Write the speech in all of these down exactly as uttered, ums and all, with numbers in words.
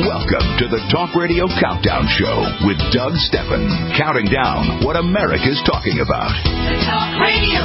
Welcome to the Talk Radio Countdown Show with Doug Stephan, counting down what America's talking about. The Talk Radio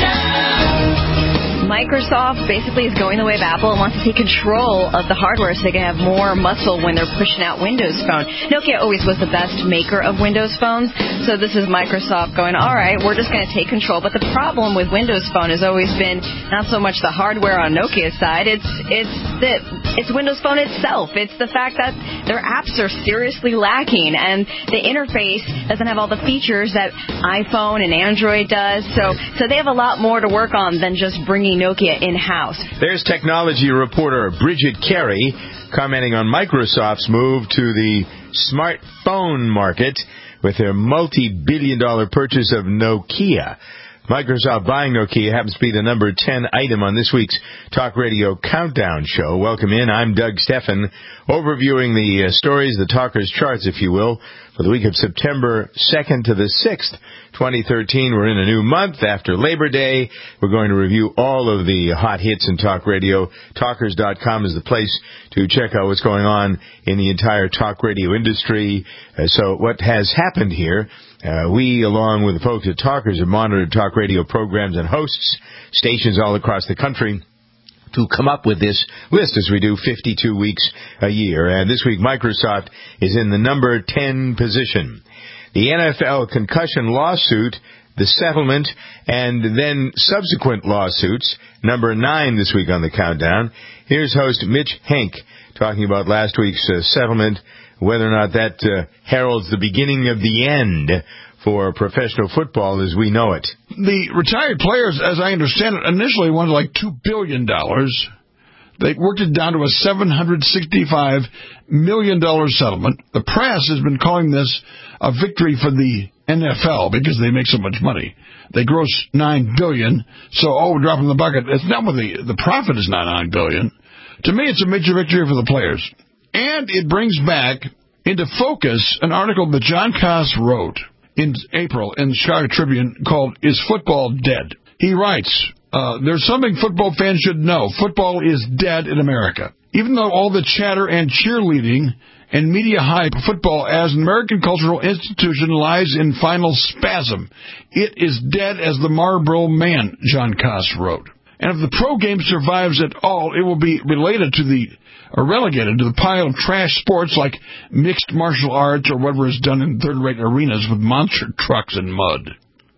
Countdown. Microsoft basically is going the way of Apple and wants to take control of the hardware so they can have more muscle when they're pushing out Windows Phone. Nokia always was the best maker of Windows Phones, so this is Microsoft going, all right, we're just going to take control. But the problem with Windows Phone has always been not so much the hardware on Nokia's side, it's it's the it's Windows Phone itself. It's the fact that their apps are seriously lacking, and the interface doesn't have all the features that iPhone and Android does. So, so they have a lot more to work on than just bringing Nokia in-house. There's technology reporter Bridget Carey commenting on Microsoft's move to the smartphone market with their multi-billion dollar purchase of Nokia. Microsoft buying Nokia happens to be the number ten item on this week's Talk Radio Countdown Show. Welcome in. I'm Doug Stephan, overviewing the uh, stories, the talkers' charts, if you will, for the week of September second to the sixth, twenty thirteen. We're in a new month after Labor Day. We're going to review all of the hot hits in talk radio. Talkers dot com is the place to check out what's going on in the entire talk radio industry. Uh, so what has happened here, uh, we, along with the folks at Talkers, have monitored talk radio programs and hosts, stations all across the country, to come up with this list, as we do fifty-two weeks a year. And this week, Microsoft is in the number ten position. The N F L concussion lawsuit, the settlement, and then subsequent lawsuits, number nine this week on the countdown. Here's host Mitch Henk talking about last week's uh, settlement, whether or not that uh, heralds the beginning of the end for professional football as we know it. The retired players, as I understand it, initially wanted like two billion dollars. They worked it down to a seven hundred sixty-five million dollars settlement. The press has been calling this a victory for the N F L because they make so much money. They gross nine billion dollars, so, oh, we're dropping the bucket. It's not what the, the profit is not nine billion dollars. To me, it's a major victory for the players. And it brings back into focus an article that John Koss wrote in April in the Chicago Tribune called Is Football Dead? He writes, uh, there's something football fans should know. Football is dead in America. Even though all the chatter and cheerleading and media hype, football as an American cultural institution lies in final spasm. It is dead as the Marlboro Man, John Koss wrote. And if the pro game survives at all, it will be related to the, or relegated to the pile of trash sports like mixed martial arts or whatever is done in third-rate arenas with monster trucks and mud.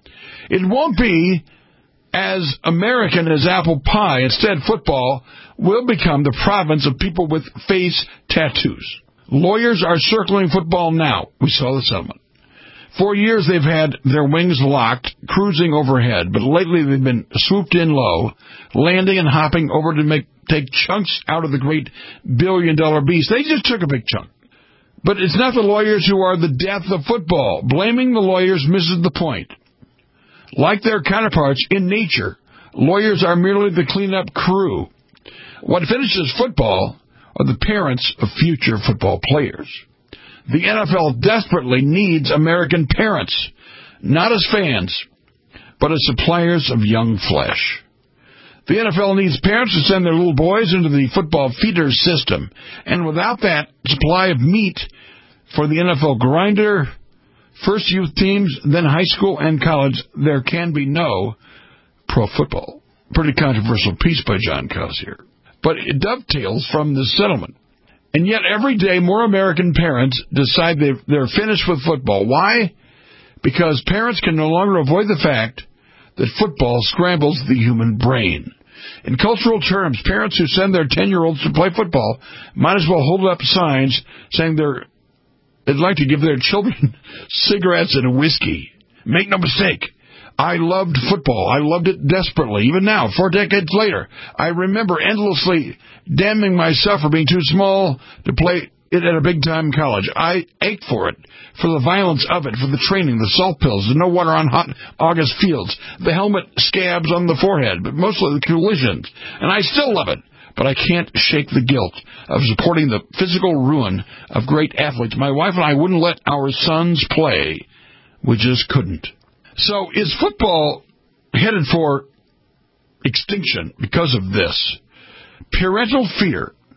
It won't be as American as apple pie. Instead, football will become the province of people with face tattoos. Lawyers are circling football now. We saw the settlement. For years, they've had their wings locked, cruising overhead, but lately they've been swooped in low, landing and hopping over to make take chunks out of the great billion-dollar beast. They just took a big chunk. But it's not the lawyers who are the death of football. Blaming the lawyers misses the point. Like their counterparts in nature, lawyers are merely the cleanup crew. What finishes football are the parents of future football players. The N F L desperately needs American parents, not as fans, but as suppliers of young flesh. The N F L needs parents to send their little boys into the football feeder system, and without that supply of meat for the N F L grinder, first youth teams, then high school and college, there can be no pro football. Pretty controversial piece by John Koss here. But it dovetails from the settlement. And yet every day more American parents decide they're finished with football. Why? Because parents can no longer avoid the fact that football scrambles the human brain. In cultural terms, parents who send their ten-year-olds to play football might as well hold up signs saying they're, they'd like to give their children cigarettes and whiskey. Make no mistake, I loved football. I loved it desperately. Even now, four decades later, I remember endlessly damning myself for being too small to play it at a big-time college. I ached for it, for the violence of it, for the training, the salt pills, the no water on hot August fields, the helmet scabs on the forehead, but mostly the collisions. And I still love it, but I can't shake the guilt of supporting the physical ruin of great athletes. My wife and I wouldn't let our sons play. We just couldn't. So is football headed for extinction because of this? Parental fear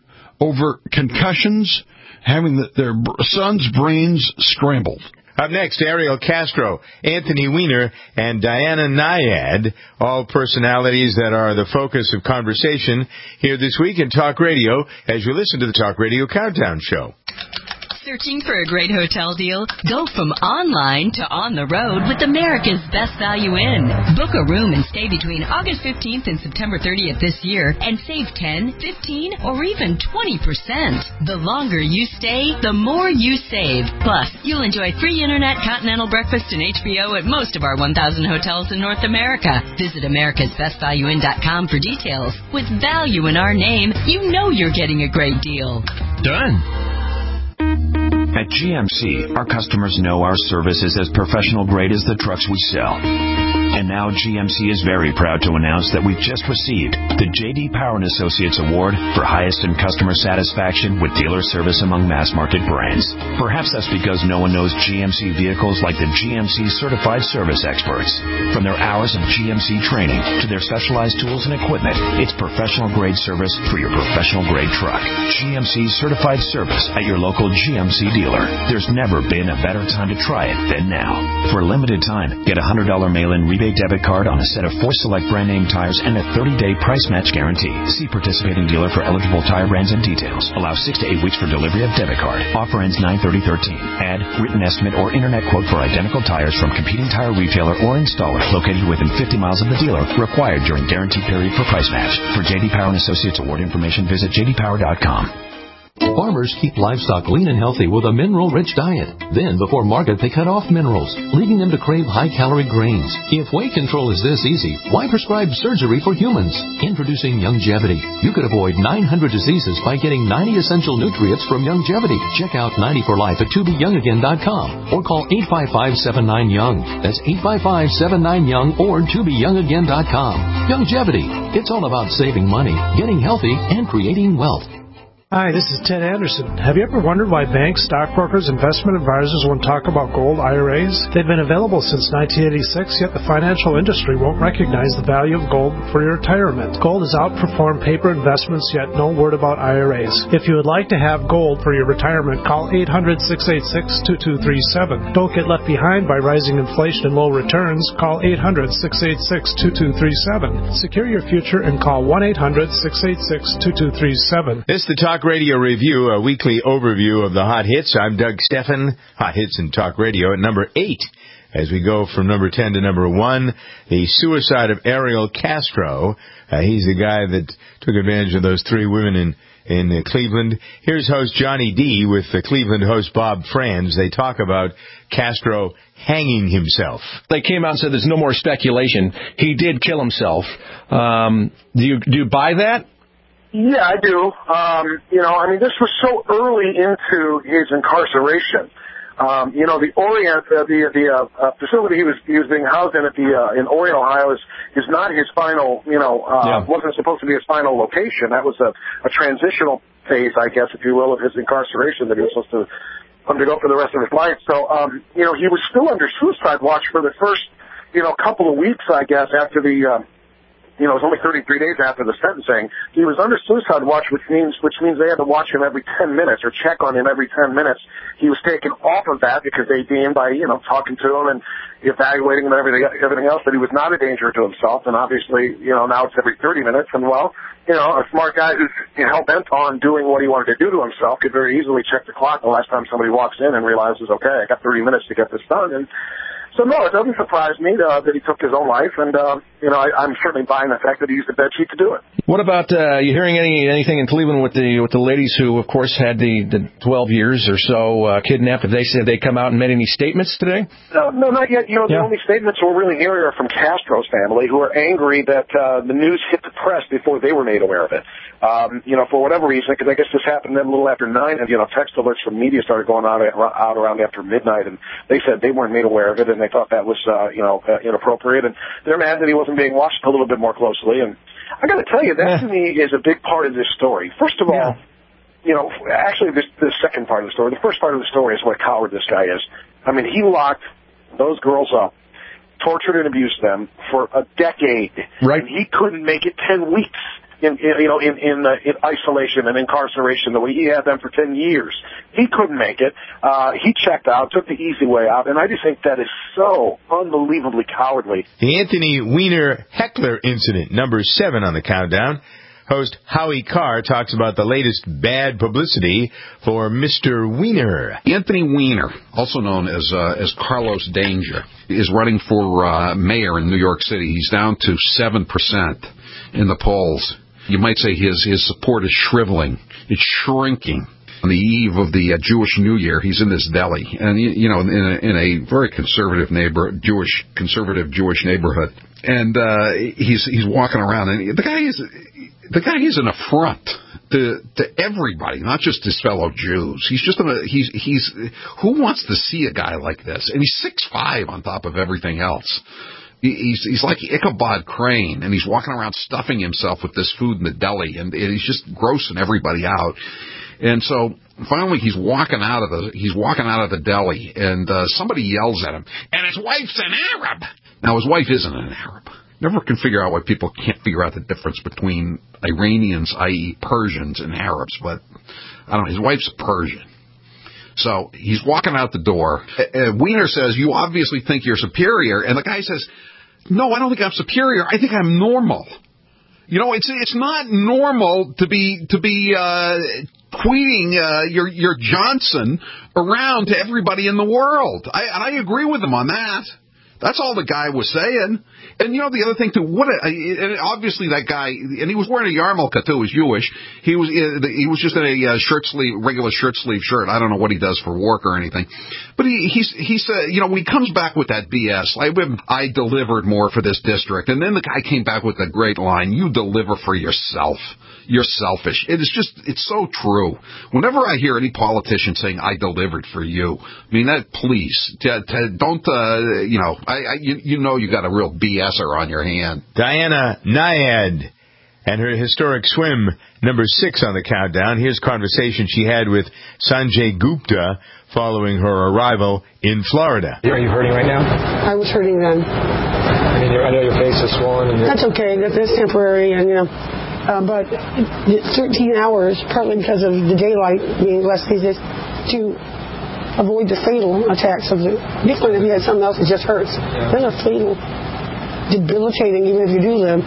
over concussions, having the, their sons' brains scrambled. Up next, Ariel Castro, Anthony Weiner, and Diana Nyad, all personalities that are the focus of conversation here this week in Talk Radio as you listen to the Talk Radio Countdown Show. Searching for a great hotel deal? Go from online to on the road with America's Best Value Inn. Book a room and stay between August fifteenth and September thirtieth this year and save ten, fifteen, or even twenty percent. The longer you stay, the more you save. Plus, you'll enjoy free internet, continental breakfast, and H B O at most of our one thousand hotels in North America. Visit americas best value inn dot com for details. With value in our name, you know you're getting a great deal. Done. At G M C, our customers know our service is as professional grade as the trucks we sell. And now G M C is very proud to announce that we've just received the J D Power and Associates Award for highest in customer satisfaction with dealer service among mass market brands. Perhaps that's because no one knows G M C vehicles like the G M C Certified Service Experts. From their hours of G M C training to their specialized tools and equipment, it's professional grade service for your professional grade truck. G M C Certified Service at your local G M C dealer. There's never been a better time to try it than now. For a limited time, get a one hundred dollars mail-in rebate debit card on a set of four select brand name tires and a thirty-day price match guarantee. See participating dealer for eligible tire brands and details. Allow six to eight weeks for delivery of debit card. Offer ends nine thirty thirteen. Add written estimate or internet quote for identical tires from competing tire retailer or installer located within fifty miles of the dealer. Required during guarantee period for price match. For J D Power and Associates Award information, visit j d power dot com. Farmers keep livestock lean and healthy with a mineral-rich diet. Then, before market, they cut off minerals, leading them to crave high-calorie grains. If weight control is this easy, why prescribe surgery for humans? Introducing Youngevity. You could avoid nine hundred diseases by getting ninety essential nutrients from Youngevity. Check out ninety for life at to be young again dot com or call eight five five, seven nine, young. That's eight five five, seven nine, young or to be young again dot com. Youngevity. It's all about saving money, getting healthy, and creating wealth. Hi, this is Ted Anderson. Have you ever wondered why banks, stockbrokers, investment advisors won't talk about gold I R As? They've been available since nineteen eighty-six, yet the financial industry won't recognize the value of gold for your retirement. Gold has outperformed paper investments, yet no word about I R As. If you would like to have gold for your retirement, call eight hundred, six eight six, two two three seven. Don't get left behind by rising inflation and low returns. Call eight hundred, six eight six, two two three seven. Secure your future and call one eight hundred, six eight six, two two three seven. This is the Talk Radio Review, a weekly overview of the hot hits. I'm Doug Steffen, Hot Hits in Talk Radio at number eight. As we go from number ten to number one, the suicide of Ariel Castro. Uh, he's the guy that took advantage of those three women in in uh, Cleveland. Here's host Johnny D with the Cleveland host Bob Franz. They talk about Castro hanging himself. They came out and said there's no more speculation. He did kill himself. Um, do you do you buy that? Yeah, I do. Um, you know, I mean, this was so early into his incarceration. Um, you know, the Orient, uh, the the uh, uh, facility he was he was being housed in at the uh, in Orion, Ohio, is is not his final. You know, uh, yeah. wasn't supposed to be his final location. That was a, a transitional phase, I guess, if you will, of his incarceration that he was supposed to undergo for the rest of his life. So, um, you know, he was still under suicide watch for the first, you know, couple of weeks, I guess, after the. Um, You know, it was only thirty-three days after the sentencing. He was under suicide watch, which means which means they had to watch him every ten minutes or check on him every ten minutes. He was taken off of that because they deemed by, you know, talking to him and evaluating him and everything, everything else that he was not a danger to himself. And obviously, you know, now it's every thirty minutes. And, well, you know, a smart guy who's you know, hell-bent on doing what he wanted to do to himself could very easily check the clock the last time somebody walks in and realizes, okay, I got thirty minutes to get this done. And so, no, it doesn't surprise me uh, that he took his own life, and, uh, you know, I, I'm certainly buying the fact that he used a bedsheet to do it. What about, uh, you hearing any anything in Cleveland with the with the ladies who, of course, had the, the twelve years or so uh, kidnapped? Have they said they come out and made any statements today? No, no, not yet. You know, the yeah. only statements we're really hearing are from Castro's family, who are angry that uh, the news hit the press before they were made aware of it. Um, you know, for whatever reason, because I guess this happened then a little after nine, and, you know, text alerts from media started going out, out around after midnight, and they said they weren't made aware of it, and they thought that was, uh, you know, uh, inappropriate, and they're mad that he wasn't being watched a little bit more closely. And I got to tell you, that to me is a big part of this story. First of all, yeah. you know, actually, this the second part of the story, the first part of the story is what a coward this guy is. I mean, he locked those girls up, tortured and abused them for a decade, right? And he couldn't make it ten weeks in, in you know in in, uh, in isolation and incarceration the way he had them for ten years. He couldn't make it. Uh, he checked out, took the easy way out, and I just think that is so unbelievably cowardly. The Anthony Weiner heckler incident, number seven on the countdown. Host Howie Carr talks about the latest bad publicity for Mister Weiner. Anthony Weiner, also known as uh, as Carlos Danger, is running for uh, mayor in New York City. He's down to seven percent in the polls. You might say his his support is shriveling. It's shrinking. On the eve of the uh, Jewish New Year, he's in this deli, and you, you know, in a, in a very conservative neighbor, Jewish conservative Jewish neighborhood, and uh, he's he's walking around, and the guy is the guy is an affront to to everybody, not just his fellow Jews. He's just a, he's he's who wants to see a guy like this? And he's six five on top of everything else. He's he's like Ichabod Crane, and he's walking around stuffing himself with this food in the deli, and, and he's just grossing everybody out. And so finally, he's walking out of the he's walking out of the deli, and uh, somebody yells at him, and his wife's an Arab. Now his wife isn't an Arab. Never can figure out why people can't figure out the difference between Iranians, that is, Persians, and Arabs. But I don't know. His wife's a Persian. So he's walking out the door. Uh, Weiner says, "You obviously think you're superior," and the guy says, "No, I don't think I'm superior. I think I'm normal." You know, it's it's not normal to be to be uh, tweeting uh, your your Johnson around to everybody in the world. I, and I agree with him on that. That's all the guy was saying. And, you know, the other thing, too, what a, and obviously that guy, and he was wearing a yarmulke, too, he's Jewish. He was he was just in a shirt sleeve, regular shirt sleeve shirt. I don't know what he does for work or anything. But he he's, he said, you know, when he comes back with that B S, like, I delivered more for this district. And then the guy came back with a great line, you deliver for yourself. You're selfish. It is just, it's so true. Whenever I hear any politician saying, I delivered for you, I mean, that, please, t- t- don't, uh, you know, I, I, you, you know you got a real BSer on your hand. Diana Nyad and her historic swim, number six on the countdown. Here's conversation she had with Sanjay Gupta following her arrival in Florida. Are you hurting right now? I was hurting then. I mean, I know your face is swollen. And That's okay. That's temporary, and, you know. Uh, but thirteen hours, partly because of the daylight being less these days, to avoid the fatal attacks of the. Different if you had something else that just hurts. Yeah. Those are fatal, debilitating, even if you do live.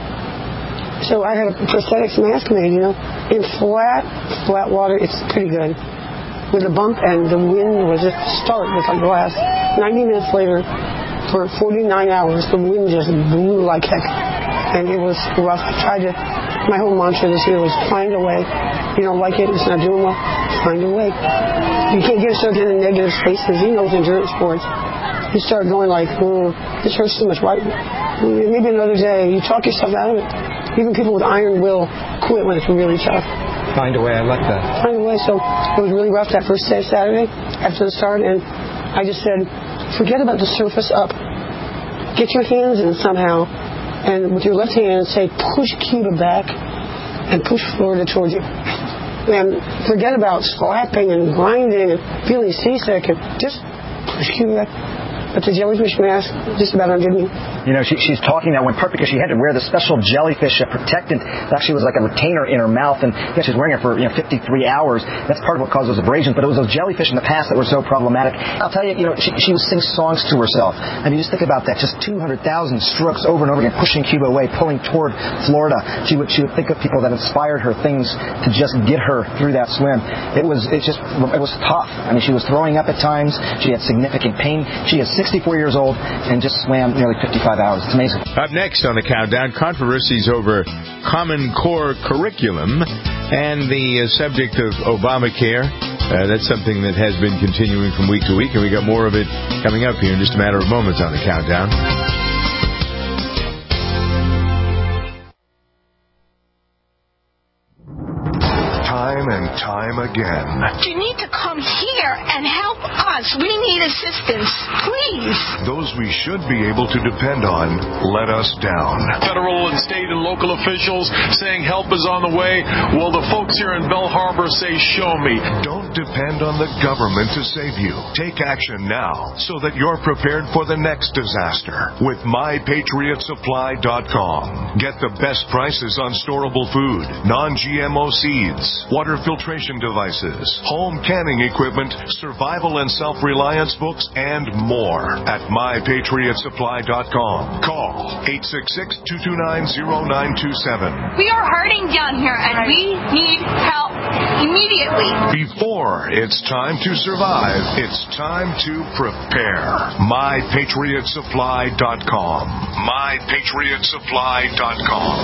So I had a prosthetics mask made, you know, in flat, flat water. It's pretty good. With a bump, and the wind was just start with a glass. Ninety minutes later, for forty-nine hours, the wind just blew like heck, and it was rough. I tried to. My whole mantra this year was find a way. You don't like it, it's not doing well, find a way. You can't get yourself in negative spaces. You know, with endurance sports, you start going like, mm, this hurts too much. Why? Maybe another day. You talk yourself out of it. Even people with iron will quit when it's really tough. Find a way. I like that. Find a way. So it was really rough that first day, Saturday, after the start, and I just said, forget about the surface up. Get your hands in somehow. And with your left hand, say, push Cuba back and push Florida towards you. And forget about slapping and grinding and feeling seasick and just push Cuba back. But the jellyfish mask just about undid me. You know, she, she's talking that one part because she had to wear the special jellyfish protectant. It actually was like a retainer in her mouth, and yeah, she was wearing it for you know fifty-three hours. That's part of what caused those abrasions. But it was those jellyfish in the past that were so problematic. I'll tell you, you know, she, she would sing songs to herself. I mean, just think about that. Just two hundred thousand strokes over and over again, pushing Cuba away, pulling toward Florida. She would she would think of people that inspired her, things to just get her through that swim. It was it just it was tough. I mean, she was throwing up at times. She had significant pain. She is sixty-four years old and just swam nearly fifty-five hours. It's amazing. Up next on the countdown, controversies over Common Core curriculum and the uh, subject of Obamacare. Uh, that's something that has been continuing from week to week, and we got more of it coming up here in just a matter of moments on the countdown. Time and time again. You need to come here and help us. us. We need assistance. Please. Those we should be able to depend on let us down. Federal and state and local officials saying help is on the way. Well, the folks here in Belle Harbor say, show me. Don't depend on the government to save you. Take action now so that you're prepared for the next disaster with my patriot supply dot com. Get the best prices on storable food, non-G M O seeds, water filtration devices, home canning equipment, survival and self-reliance books, and more at my patriot supply dot com. Call eight six six, two two nine, zero nine two seven. We are hurting down here, and we need help immediately. Before it's time to survive, it's time to prepare. my patriot supply dot com. my patriot supply dot com.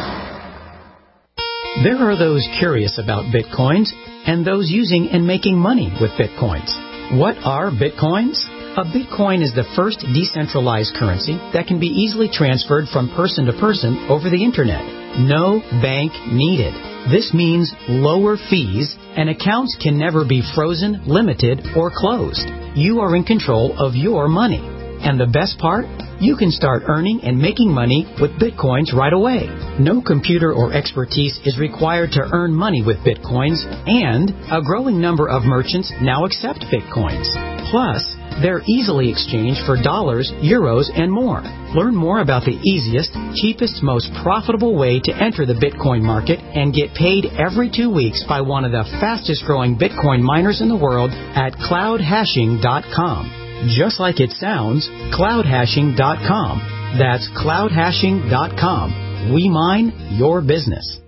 There are those curious about Bitcoins and those using and making money with Bitcoins. What are Bitcoins? A Bitcoin is the first decentralized currency that can be easily transferred from person to person over the Internet. No bank needed. This means lower fees, and accounts can never be frozen, limited, or closed. You are in control of your money. And the best part? You can start earning and making money with Bitcoins right away. No computer or expertise is required to earn money with Bitcoins, and a growing number of merchants now accept Bitcoins. Plus, they're easily exchanged for dollars, euros, and more. Learn more about the easiest, cheapest, most profitable way to enter the Bitcoin market and get paid every two weeks by one of the fastest growing Bitcoin miners in the world at cloud hashing dot com. Just like it sounds, cloud hashing dot com. That's cloud hashing dot com. We mine your business.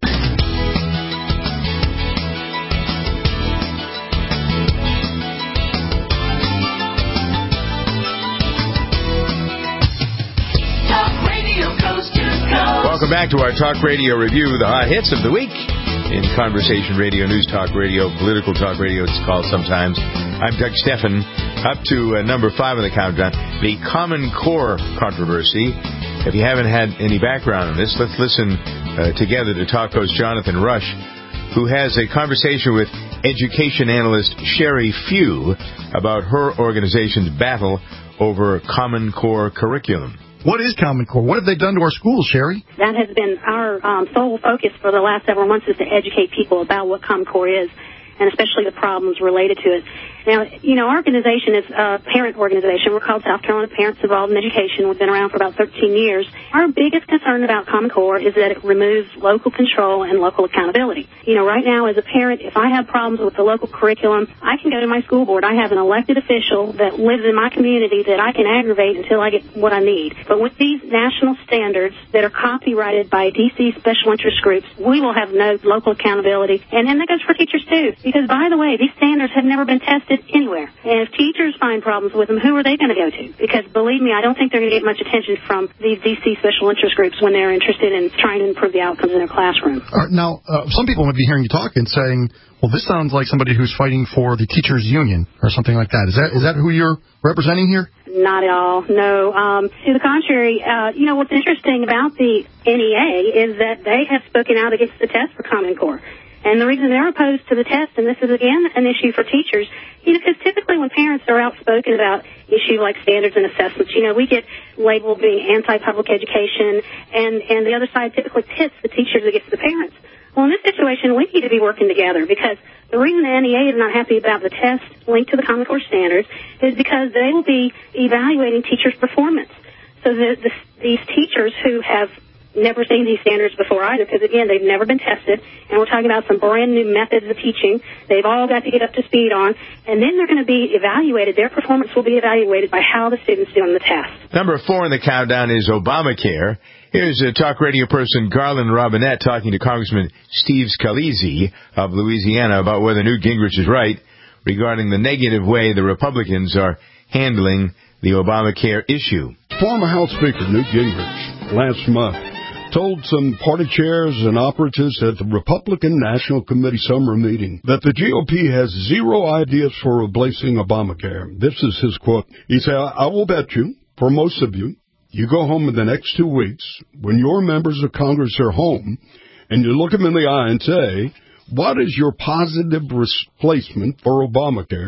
Welcome back to our Talk Radio Review, the hot hits of the week in conversation radio, news talk radio, political talk radio, it's called sometimes. I'm Doug Steffen. Up to uh, number five on the countdown, the Common Core controversy. If you haven't had any background on this, let's listen uh, together to talk host Jonathan Rush, who has a conversation with education analyst Sherry Few about her organization's battle over Common Core curriculum. What is Common Core? What have they done to our schools, Sherry? That has been our um, sole focus for the last several months, is to educate people about what Common Core is, and especially the problems related to it. Now, you know, our organization is a parent organization. We're called South Carolina Parents Involved in Education. We've been around for about thirteen years. Our biggest concern about Common Core is that it removes local control and local accountability. You know, right now as a parent, if I have problems with the local curriculum, I can go to my school board. I have an elected official that lives in my community that I can aggravate until I get what I need. But with these national standards that are copyrighted by D C special interest groups, we will have no local accountability. And, and that goes for teachers too. Because, by the way, these standards have never been tested anywhere. And if teachers find problems with them, who are they going to go to? Because, believe me, I don't think they're going to get much attention from these D C special interest groups when they're interested in trying to improve the outcomes in their classroom. Uh, now, uh, some people would be hearing you talk and saying, well, this sounds like somebody who's fighting for the teachers' union or something like that. Is that is that who you're representing here? Not at all, no. Um, to the contrary, uh, you know, what's interesting about the N E A is that they have spoken out against the test for Common Core. And the reason they're opposed to the test, and this is, again, an issue for teachers, you know, because typically when parents are outspoken about issues like standards and assessments, you know, we get labeled being anti-public education, and, and the other side typically pits the teachers against the parents. Well, in this situation, we need to be working together, because the reason the N E A is not happy about the test linked to the Common Core standards is because they will be evaluating teachers' performance. So the, the, these teachers who have never seen these standards before either, because, again, they've never been tested, and we're talking about some brand new methods of teaching they've all got to get up to speed on, and then they're going to be evaluated. Their performance will be evaluated by how the students do on the test. Number four in the countdown is Obamacare. Here's a talk radio person, Garland Robinette, talking to Congressman Steve Scalise of Louisiana about whether Newt Gingrich is right regarding the negative way the Republicans are handling the Obamacare issue. Former House Speaker Newt Gingrich last month told some party chairs and operatives at the Republican National Committee summer meeting that the G O P has zero ideas for replacing Obamacare. This is his quote. He said, I will bet you, for most of you, you go home in the next two weeks when your members of Congress are home and you look them in the eye and say, what is your positive replacement for Obamacare?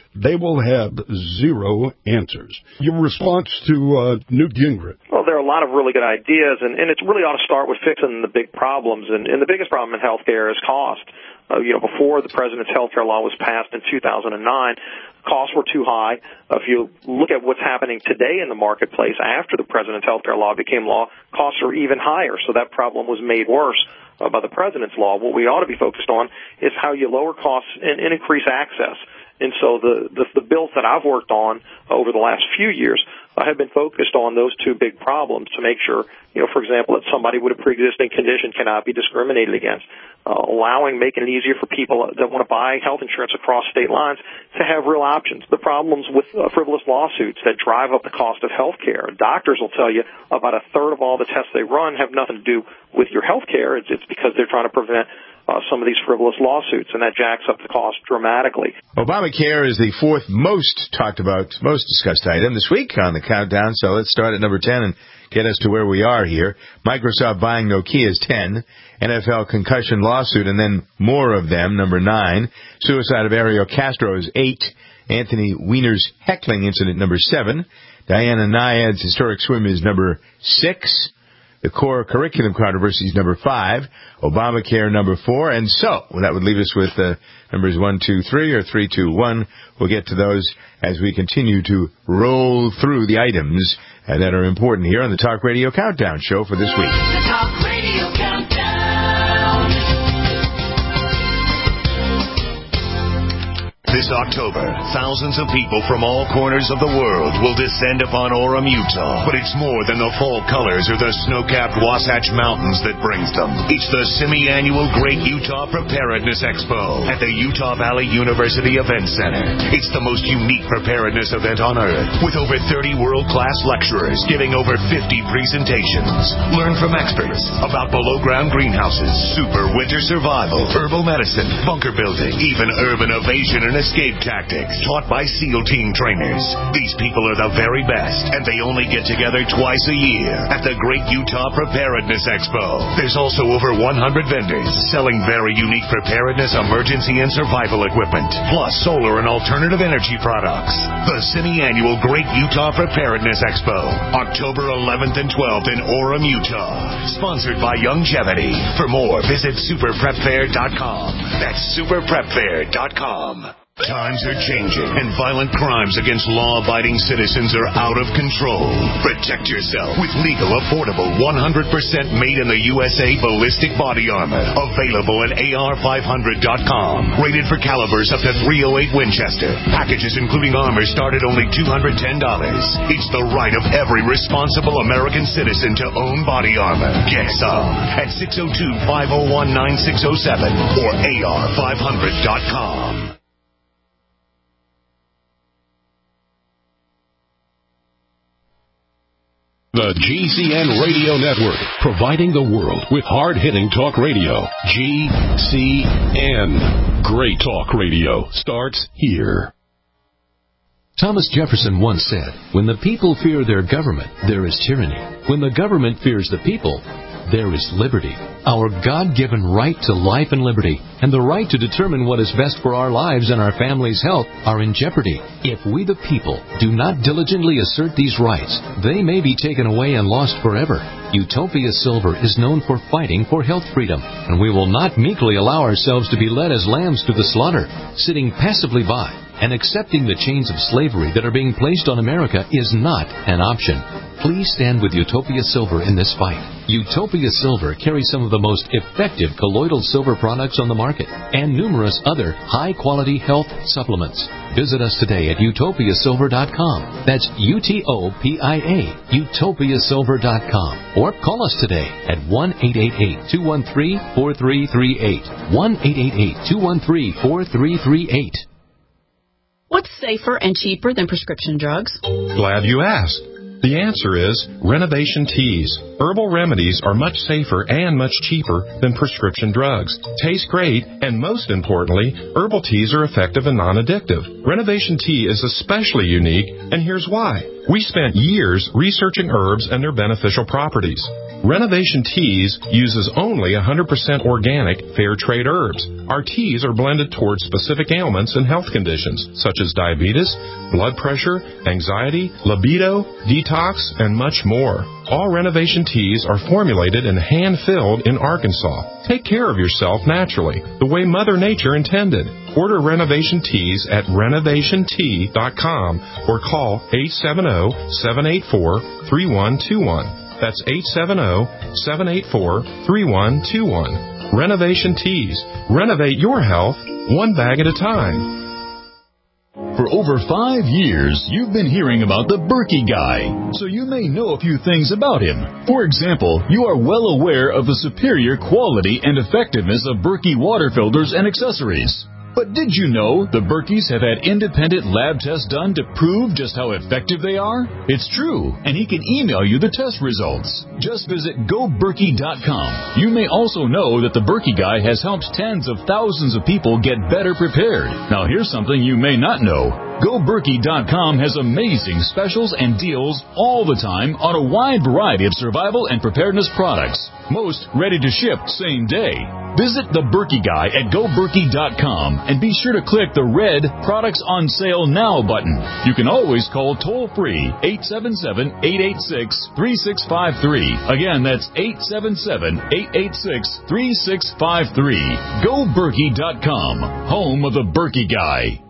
they will have zero answers. Your response to uh, Newt Gingrich? Well, there are a lot of really good ideas, and, and it really ought to start with fixing the big problems. And, and the biggest problem in healthcare is cost. Uh, you know, before the president's health care law was passed in two thousand nine, costs were too high. Uh, if you look at what's happening today in the marketplace after the president's health care law became law, costs are even higher. So that problem was made worse uh, by the president's law. What we ought to be focused on is how you lower costs and, and increase access. And so the, the, the bills that I've worked on over the last few years uh, have been focused on those two big problems to make sure, you know, for example, that somebody with a pre-existing condition cannot be discriminated against, uh, allowing, making it easier for people that want to buy health insurance across state lines to have real options. The problems with uh, frivolous lawsuits that drive up the cost of health care. Doctors will tell you about a third of all the tests they run have nothing to do with your health care. It's, it's because they're trying to prevent Uh, some of these frivolous lawsuits, and that jacks up the cost dramatically. Obamacare is the fourth most talked about, most discussed item this week on the countdown, so let's start at number ten and get us to where we are here. Microsoft buying Nokia is ten, N F L concussion lawsuit, and then more of them, number nine. Suicide of Ariel Castro is eight, Anthony Weiner's heckling incident, number seven. Diana Nyad's historic swim is number six. The core curriculum controversy is number five, Obamacare number four, and so well, that would leave us with uh, numbers one, two, three, or three, two, one. We'll get to those as we continue to roll through the items uh, that are important here on the Talk Radio Countdown Show for this week. The Talk Radio Countdown. This October, thousands of people from all corners of the world will descend upon Orem, Utah. But it's more than the fall colors or the snow-capped Wasatch Mountains that brings them. It's the semi-annual Great Utah Preparedness Expo at the Utah Valley University Event Center. It's the most unique preparedness event on earth, with over thirty world-class lecturers giving over fifty presentations. Learn from experts about below-ground greenhouses, super winter survival, herbal medicine, bunker building, even urban evasion and escape tactics taught by SEAL team trainers. These people are the very best, and they only get together twice a year at the Great Utah Preparedness Expo. There's also over one hundred vendors selling very unique preparedness, emergency, and survival equipment, plus solar and alternative energy products. The semi-annual Great Utah Preparedness Expo, October eleventh and twelfth in Orem, Utah. Sponsored by Youngevity. For more, visit super prep fair dot com. That's super prep fair dot com. Times are changing, and violent crimes against law-abiding citizens are out of control. Protect yourself with legal, affordable, one hundred percent made-in-the-U S A ballistic body armor. Available at A R five hundred dot com. Rated for calibers up to three oh eight Winchester. Packages including armor start at only two hundred ten dollars. It's the right of every responsible American citizen to own body armor. Get some at six oh two, five oh one, nine six oh seven or A R five hundred dot com. The G C N Radio Network, providing the world with hard-hitting talk radio. G C N. Great talk radio starts here. Thomas Jefferson once said, "When the people fear their government, there is tyranny. When the government fears the people, there is liberty." Our God-given right to life and liberty and the right to determine what is best for our lives and our family's health are in jeopardy. If we the people do not diligently assert these rights, they may be taken away and lost forever. Utopia Silver is known for fighting for health freedom, and we will not meekly allow ourselves to be led as lambs to the slaughter, sitting passively by and accepting the chains of slavery that are being placed on America is not an option. Please stand with Utopia Silver in this fight. Utopia Silver carries some of the most effective colloidal silver products on the market and numerous other high-quality health supplements. Visit us today at utopia silver dot com. That's U T O P I A, utopia silver dot com. Or call us today at one eight eight eight, two one three, four three three eight. one eight eight eight, two one three, four three three eight. What's safer and cheaper than prescription drugs? Glad you asked. The answer is Renovation Teas. Herbal remedies are much safer and much cheaper than prescription drugs. Taste great, and most importantly, herbal teas are effective and non-addictive. Renovation Tea is especially unique, and here's why. We spent years researching herbs and their beneficial properties. Renovation Teas uses only one hundred percent organic, fair trade herbs. Our teas are blended towards specific ailments and health conditions, such as diabetes, blood pressure, anxiety, libido, detox, and much more. All Renovation Teas are formulated and hand-filled in Arkansas. Take care of yourself naturally, the way Mother Nature intended. Order Renovation Teas at renovation tea dot com or call eight seven zero, seven eight four, three one two one. That's eight seven zero, seven eight four, three one two one. Renovation Teas. Renovate your health one bag at a time. For over five years, you've been hearing about the Berkey Guy, so you may know a few things about him. For example, you are well aware of the superior quality and effectiveness of Berkey water filters and accessories. But did you know the Berkeys have had independent lab tests done to prove just how effective they are? It's true, and he can email you the test results. Just visit go berkey dot com. You may also know that the Berkey Guy has helped tens of thousands of people get better prepared. Now here's something you may not know. go berkey dot com has amazing specials and deals all the time on a wide variety of survival and preparedness products. Most ready to ship same day. Visit the Berkey Guy at go berkey dot com and be sure to click the red Products on Sale Now button. You can always call toll-free eight seven seven, eight eight six, three six five three. Again, that's eight seven seven, eight eight six, three six five three. go berkey dot com, home of the Berkey Guy.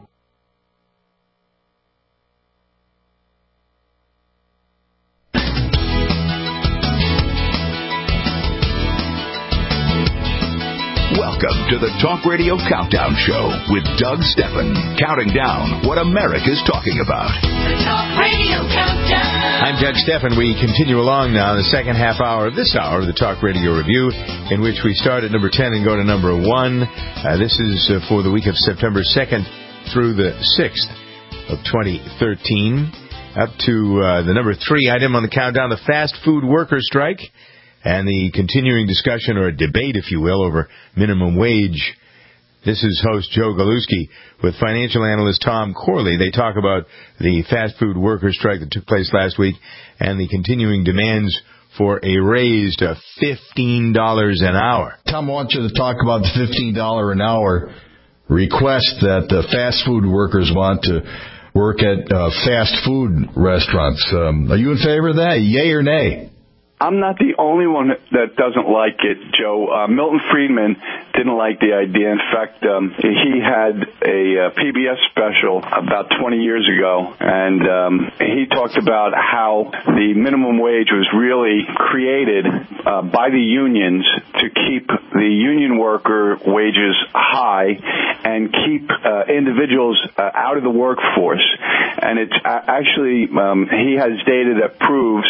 Welcome to the Talk Radio Countdown Show with Doug Steffen, counting down what America's talking about. The Talk Radio Countdown. I'm Doug Steffen. We continue along now in the second half hour of this hour of the Talk Radio Review, in which we start at number ten and go to number one. Uh, this is uh, for the week of September second through the sixth of twenty thirteen. Up to uh, the number three item on the countdown, the fast food worker strike, and the continuing discussion, or a debate, if you will, over minimum wage. This is host Joe Galuski with financial analyst Tom Corley. They talk about the fast food worker strike that took place last week and the continuing demands for a raise to fifteen dollars an hour. Tom, I want you to talk about the fifteen dollars an hour request that the fast food workers want to work at uh, fast food restaurants. Um, are you in favor of that, yay or nay? I'm not the only one that doesn't like it, Joe. Uh, Milton Friedman didn't like the idea. In fact, um, he had a uh, P B S special about twenty years ago, and um, he talked about how the minimum wage was really created uh, by the unions to keep the union worker wages high and keep uh, individuals uh, out of the workforce. And it's actually, um, he has data that proves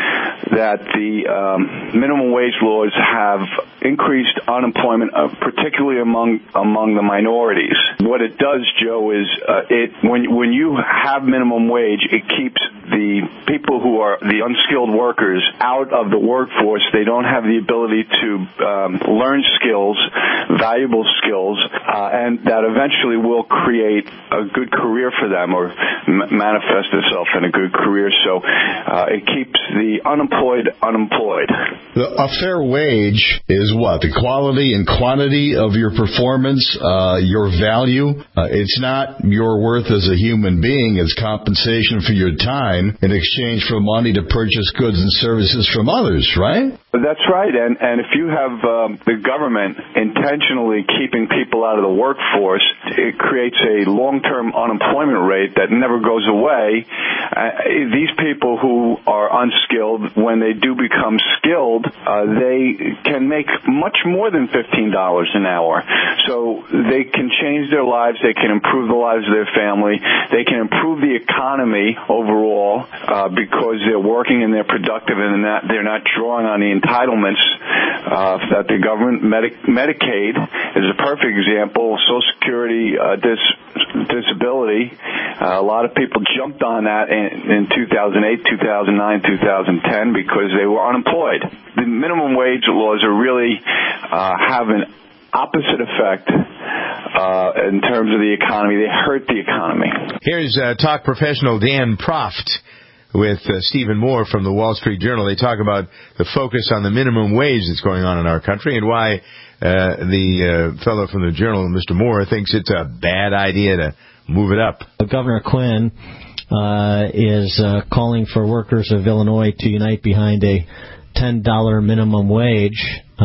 that the The um, minimum wage laws have increased unemployment, uh, particularly among among the minorities. What it does, Joe, is uh, it when when you have minimum wage, it keeps the people who are the unskilled workers out of the workforce. They don't have the ability to um, learn skills, valuable skills, uh, and that eventually will create a good career for them, or m- manifest itself in a good career. So uh, it keeps the unemployed unemployed. The, a fair wage is what? The quality and quantity of your performance, uh, your value. Uh, it's not your worth as a human being. It's compensation for your time in exchange for money to purchase goods and services from others, right? That's right. And, and if you have um, the government intentionally keeping people out of the workforce, it creates a long-term unemployment rate that never goes away. Uh, these people who are unskilled, when they do become skilled, uh, they can make much more than fifteen dollars an hour. So they can change their lives. They can improve the lives of their family. They can improve the economy overall uh, because they're working and they're productive, and they're not, they're not drawing on the entitlements uh, that the government, Medi- Medicaid is a perfect example, Social Security, uh, dis- disability. Uh, a lot of people jumped on that in, in two thousand eight, two thousand nine, two thousand ten because they were unemployed. The minimum wage laws are really uh, have an opposite effect uh, in terms of the economy. They hurt the economy. Here's uh, talk professional Dan Proft, with uh, Stephen Moore from the Wall Street Journal. They talk about the focus on the minimum wage that's going on in our country and why uh, the uh, fellow from the Journal, Mister Moore, thinks it's a bad idea to move it up. Governor Quinn uh, is uh, calling for workers of Illinois to unite behind a ten dollar minimum wage,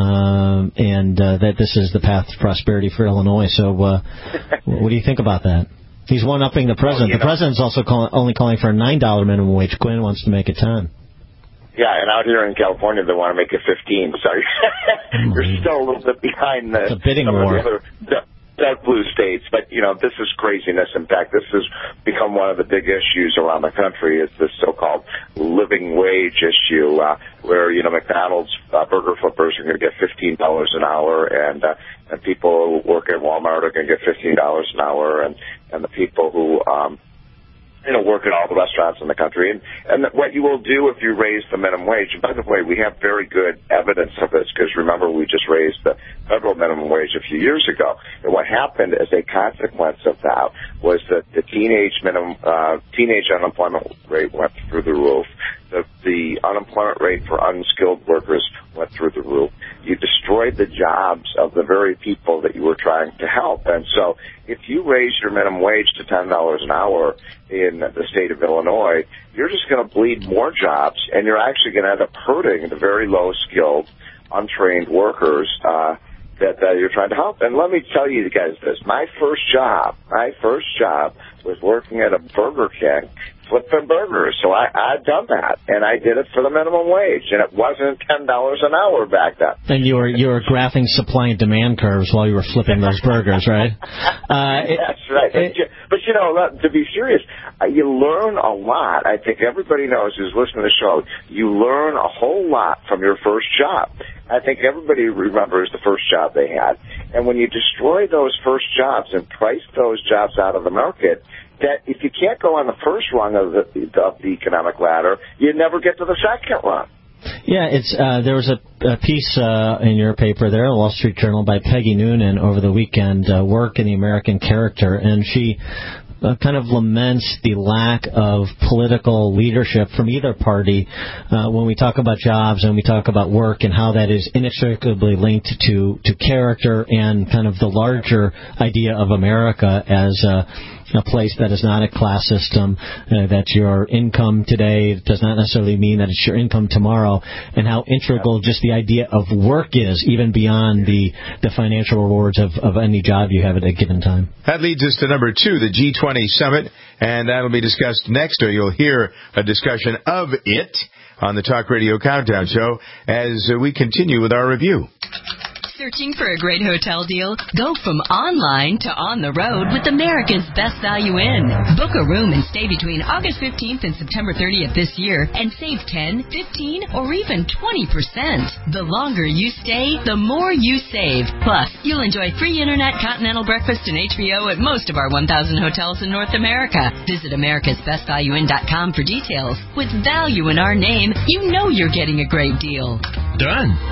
um, and uh, that this is the path to prosperity for Illinois. So uh, what do you think about that? He's one-upping the president. Well, the know. president's also call, only calling for a nine dollar minimum wage. Quinn wants to make it ten. Yeah, and out here in California, they want to make it fifteen. So you're still a little bit behind the, it's a bidding some war. of the other the, dark blue states. But, you know, this is craziness. In fact, this has become one of the big issues around the country is this so-called living wage issue uh, where, you know, McDonald's uh, burger flippers are going to get fifteen dollars an hour, and uh, and people who work at Walmart are going to get fifteen dollars an hour, and, and the people who, um, you know, work at all the restaurants in the country. And, and what you will do if you raise the minimum wage, and by the way, we have very good evidence of this, because remember, we just raised the federal minimum wage a few years ago. And what happened as a consequence of that was that the teenage minimum, uh, teenage unemployment rate went through the roof. The, the unemployment rate for unskilled workers went through the roof. You destroyed the jobs of the very people that you were trying to help. And so if you raise your minimum wage to ten dollars an hour in the state of Illinois, you're just going to bleed more jobs, and you're actually going to end up hurting the very low-skilled, untrained workers uh, that uh, you're trying to help. And let me tell you guys this. My first job, my first job was working at a Burger King, flipping burgers. So I, I've done that, and I did it for the minimum wage, and it wasn't ten dollars an hour back then. And you were you were graphing supply and demand curves while you were flipping those burgers, right? Uh, it, That's right. It, but, you know, to be serious, uh, you learn a lot. I think everybody knows who's listening to the show, you learn a whole lot from your first job. I think everybody remembers the first job they had. And when you destroy those first jobs and price those jobs out of the market, that if you can't go on the first rung of the, of the economic ladder, you never get to the second rung. Yeah, it's uh, there was a, a piece uh, in your paper there, the Wall Street Journal, by Peggy Noonan over the weekend, uh, Work in the American Character, and she uh, kind of laments the lack of political leadership from either party uh, when we talk about jobs and we talk about work and how that is inextricably linked to, to character and kind of the larger idea of America as a a place that is not a class system, uh, that your income today does not necessarily mean that it's your income tomorrow, and how integral just the idea of work is, even beyond the, the financial rewards of, of any job you have at a given time. That leads us to number two, the G twenty Summit, and that'll be discussed next, or you'll hear a discussion of it on the Talk Radio Countdown Show as we continue with our review. Searching for a great hotel deal? Go from online to on the road with America's Best Value Inn. Book a room and stay between August fifteenth and September thirtieth this year and save ten, fifteen, or even twenty percent. The longer you stay, the more you save. Plus, you'll enjoy free internet, continental breakfast, and H B O at most of our one thousand hotels in North America. Visit americas best value inn dot com for details. With value in our name, you know you're getting a great deal. Done.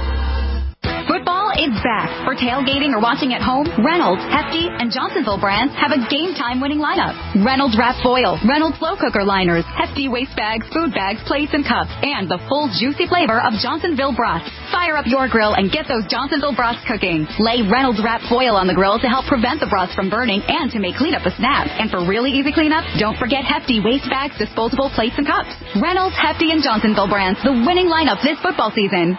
Football is back. For tailgating or watching at home, Reynolds, Hefty, and Johnsonville brands have a game-time winning lineup. Reynolds Wrap Foil, Reynolds Slow Cooker Liners, Hefty Waste Bags, Food Bags, Plates, and Cups, and the full juicy flavor of Johnsonville Brats. Fire up your grill and get those Johnsonville Brats cooking. Lay Reynolds Wrap Foil on the grill to help prevent the brats from burning and to make cleanup a snap. And for really easy cleanup, don't forget Hefty Waste Bags, disposable plates, and cups. Reynolds, Hefty, and Johnsonville brands, the winning lineup this football season.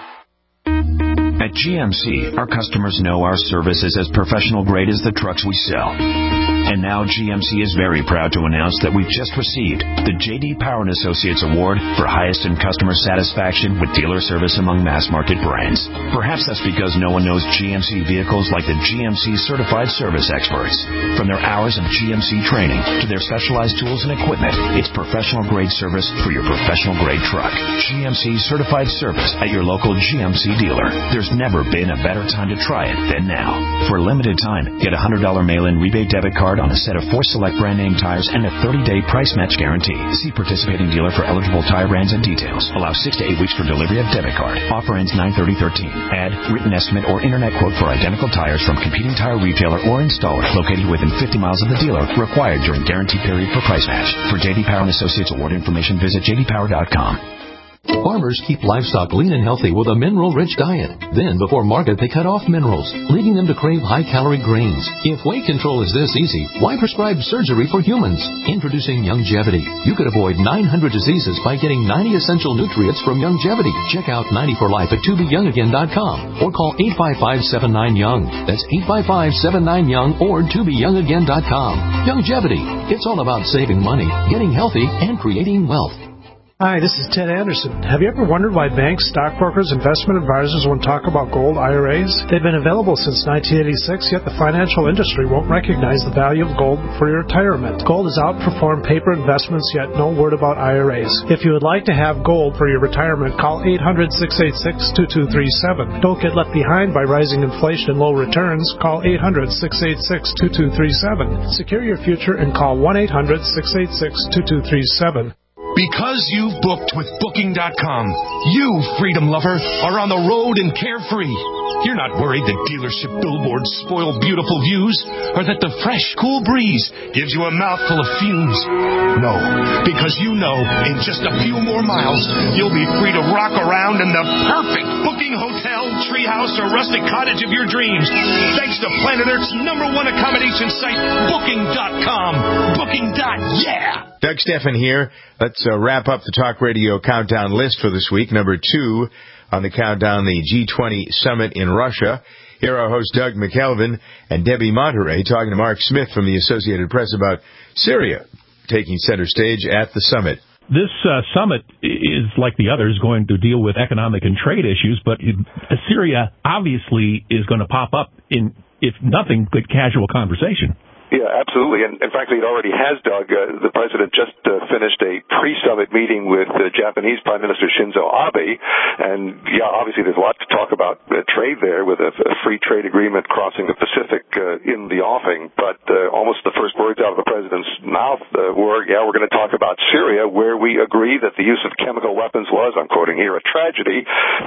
At G M C, our customers know our service is as professional grade as the trucks we sell. And now G M C is very proud to announce that we've just received the J D Power and Associates Award for highest in customer satisfaction with dealer service among mass market brands. Perhaps that's because no one knows G M C vehicles like the G M C certified service experts. From their hours of G M C training to their specialized tools and equipment, it's professional grade service for your professional grade truck. G M C certified service at your local G M C dealer. There's never been a better time to try it than now. For a limited time, get a one hundred dollars mail-in rebate debit card card on a set of four select brand name tires and a thirty-day price match guarantee. See participating dealer for eligible tire brands and details. Allow six to eight weeks for delivery of debit card. Offer ends nine thirty thirteen. Add written estimate or internet quote for identical tires from competing tire retailer or installer located within fifty miles of the dealer. Required during guarantee period for price match. For J D Power and Associates award information, visit j d power dot com. Farmers keep livestock lean and healthy with a mineral-rich diet. Then, before market, they cut off minerals, leading them to crave high-calorie grains. If weight control is this easy, why prescribe surgery for humans? Introducing Youngevity. You could avoid nine hundred diseases by getting ninety essential nutrients from Youngevity. Check out ninety for life at to be young again dot com or call eight five five, seven nine, young. That's eight five five, seven nine, young or to be young again dot com. Youngevity. It's all about saving money, getting healthy, and creating wealth. Hi, this is Ted Anderson. Have you ever wondered why banks, stockbrokers, investment advisors won't talk about gold I R As? They've been available since nineteen eighty-six, yet the financial industry won't recognize the value of gold for your retirement. Gold has outperformed paper investments, yet no word about I R As. If you would like to have gold for your retirement, call eight hundred, six eight six, two two three seven. Don't get left behind by rising inflation and low returns. Call eight hundred, six eight six, two two three seven. Secure your future and call one eight hundred, six eight six, two two three seven. Because you've booked with Booking dot com, you, freedom lover, are on the road and carefree. You're not worried that dealership billboards spoil beautiful views or that the fresh, cool breeze gives you a mouthful of fumes. No, because you know in just a few more miles, you'll be free to rock around in the perfect booking hotel, treehouse, or rustic cottage of your dreams. Thanks to Planet Earth's number one accommodation site, Booking dot com. Booking. Yeah! Doug Steffen here. Let's uh, wrap up the Talk Radio Countdown list for this week. Number two on the countdown, the G twenty Summit in Russia. Here are our hosts Doug McKelvin and Debbie Monterey talking to Mark Smith from the Associated Press about Syria taking center stage at the summit. This uh, summit is, like the others, going to deal with economic and trade issues, but it, uh, Syria obviously is going to pop up in, if nothing, but casual conversation. Yeah, absolutely. And, and frankly, it already has, Doug. Uh, the president just uh, finished a pre-summit meeting with uh, Japanese Prime Minister Shinzo Abe. And, yeah, obviously there's a lot to talk about uh, trade there with a, a free trade agreement crossing the Pacific uh, in the offing. But uh, almost the first words out of the president's mouth uh, were, yeah, we're going to talk about Syria, where we agree that the use of chemical weapons was, I'm quoting here, a tragedy,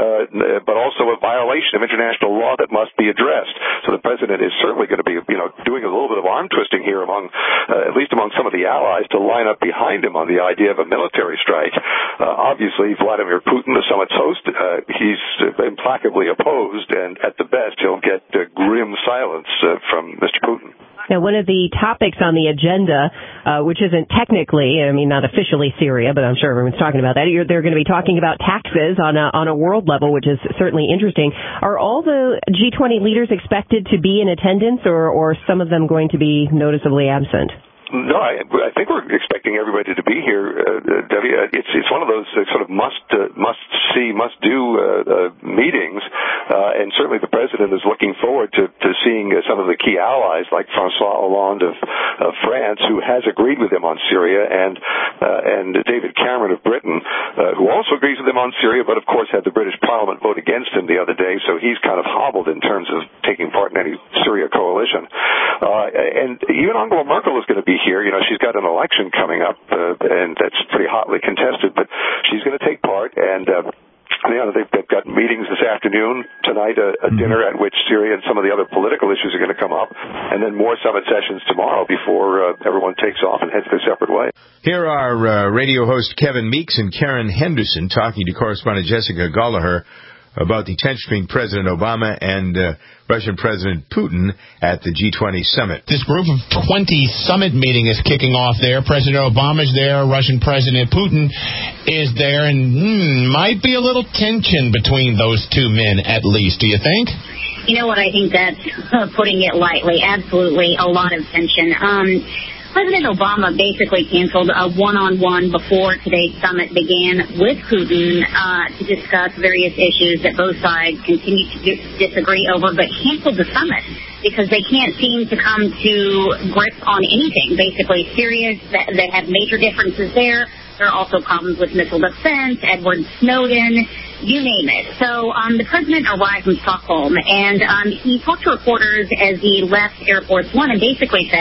uh, but also a violation of international law that must be addressed. So the president is certainly going to be, you know, doing a little bit of arm twisting here among, uh, at least among some of the allies, to line up behind him on the idea of a military strike. Uh, obviously, Vladimir Putin, the summit's host, uh, he's implacably opposed, and at the best, he'll get uh, grim silence uh, from Mister Putin. Now, one of the topics on the agenda, uh, which isn't technically, I mean, not officially Syria, but I'm sure everyone's talking about that. You're, they're going to be talking about taxes on a, on a world level, which is certainly interesting. Are all the G twenty leaders expected to be in attendance, or, or some of them going to be noticeably absent? No, I, I think we're expecting everybody to be here, uh, Debbie. It's it's one of those uh, sort of must uh, must see, must do uh, uh, meetings, uh, and certainly the president is looking forward to, to seeing uh, some of the key allies like Francois Hollande of, of France, who has agreed with him on Syria, and uh, and David Cameron of Britain, uh, who also agrees with him on Syria, but of course had the British Parliament vote against him the other day, so he's kind of hobbled in terms of taking part in any Syria coalition. Uh, and even Angela Merkel is going to be here. You know, she's got an election coming up, uh, and that's pretty hotly contested, but she's going to take part, and uh, you know, they've, they've got meetings this afternoon, tonight a, a dinner at which Syria and some of the other political issues are going to come up, and then more summit sessions tomorrow before uh, everyone takes off and heads their separate ways. Here are uh, radio host Kevin Meeks and Karen Henderson talking to correspondent Jessica Gallagher about the tension between President Obama and uh, Russian President Putin at the G twenty summit. This group of twenty summit meeting is kicking off there. President Obama's there. Russian President Putin is there. And hmm, might be a little tension between those two men, at least. Do you think? You know what? I think that's uh, putting it lightly. Absolutely a lot of tension. Um, President Obama basically canceled a one-on-one before today's summit began with Putin uh, to discuss various issues that both sides continue to disagree over, but canceled the summit because they can't seem to come to grips on anything. Basically, Syria, they have major differences there. There are also problems with missile defense, Edward Snowden, you name it. So um, the president arrived in Stockholm, and um, he talked to reporters as he left Air Force One and basically said,